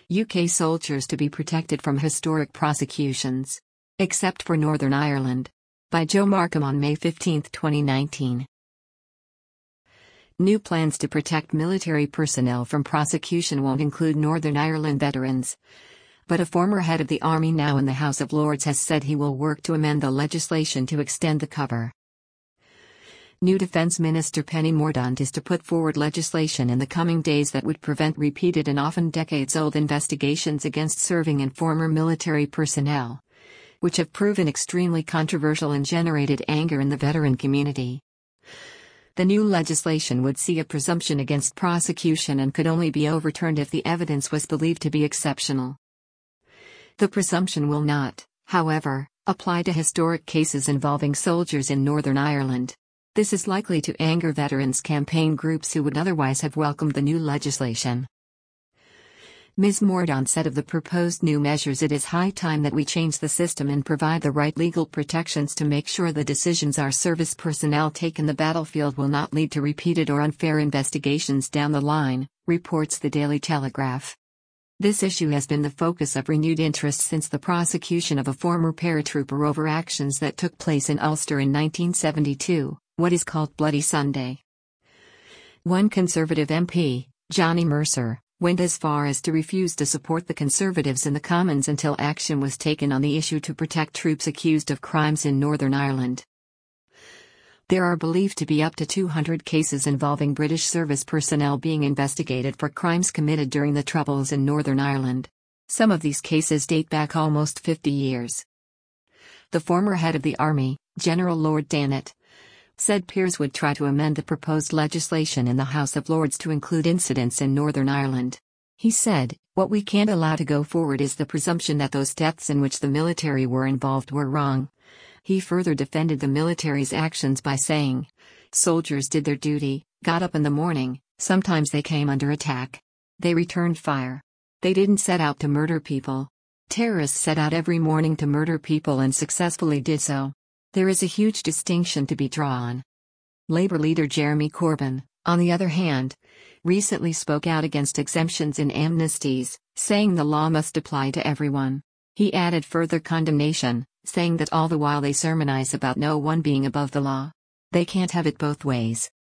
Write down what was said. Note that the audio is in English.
UK soldiers to be protected from historic prosecutions. Except for Northern Ireland. By Joe Markham on May 15, 2019. New plans to protect military personnel from prosecution won't include Northern Ireland veterans. But a former head of the Army now in the House of Lords has said he will work to amend the legislation to extend the cover. New Defence Minister Penny Mordaunt is to put forward legislation in the coming days that would prevent repeated and often decades-old investigations against serving and former military personnel, which have proven extremely controversial and generated anger in the veteran community. The new legislation would see a presumption against prosecution and could only be overturned if the evidence was believed to be exceptional. The presumption will not, however, apply to historic cases involving soldiers in Northern Ireland. This is likely to anger veterans' campaign groups who would otherwise have welcomed the new legislation. Ms. Mordaunt said of the proposed new measures, "It is high time that we change the system and provide the right legal protections to make sure the decisions our service personnel take in the battlefield will not lead to repeated or unfair investigations down the line," reports the Daily Telegraph. This issue has been the focus of renewed interest since the prosecution of a former paratrooper over actions that took place in Ulster in 1972, what is called Bloody Sunday. One Conservative MP, Johnny Mercer, went as far as to refuse to support the Conservatives in the Commons until action was taken on the issue to protect troops accused of crimes in Northern Ireland. There are believed to be up to 200 cases involving British service personnel being investigated for crimes committed during the Troubles in Northern Ireland. Some of these cases date back almost 50 years. The former head of the Army, General Lord Dannatt, said peers would try to amend the proposed legislation in the House of Lords to include incidents in Northern Ireland. He said, "What we can't allow to go forward is the presumption that those deaths in which the military were involved were wrong." He further defended the military's actions by saying, "Soldiers did their duty, got up in the morning, sometimes they came under attack. They returned fire. They didn't set out to murder people. Terrorists set out every morning to murder people and successfully did so. There is a huge distinction to be drawn." Labour leader Jeremy Corbyn, on the other hand, recently spoke out against exemptions in amnesties, saying the law must apply to everyone. He added further condemnation, saying that all the while they sermonize about no one being above the law. They can't have it both ways.